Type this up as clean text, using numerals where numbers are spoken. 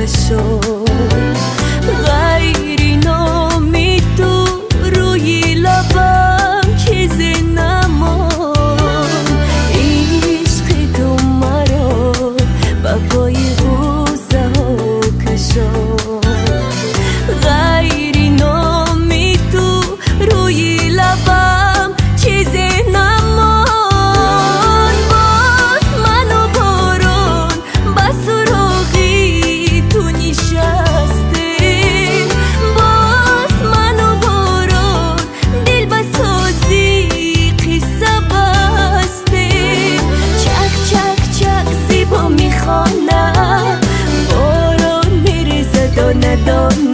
شد غیری نامی تو روی لبم چیزی نمان عشق تو مرا با پای روزه ها کشد غیری نامی تو روی لبم چیزی نمان باز منو بارون با سراغی تو نشسته باز منو بارون دل بسازی قصه بسته چک چک چک زیبا میخوانم بارون میریزه دانه دانه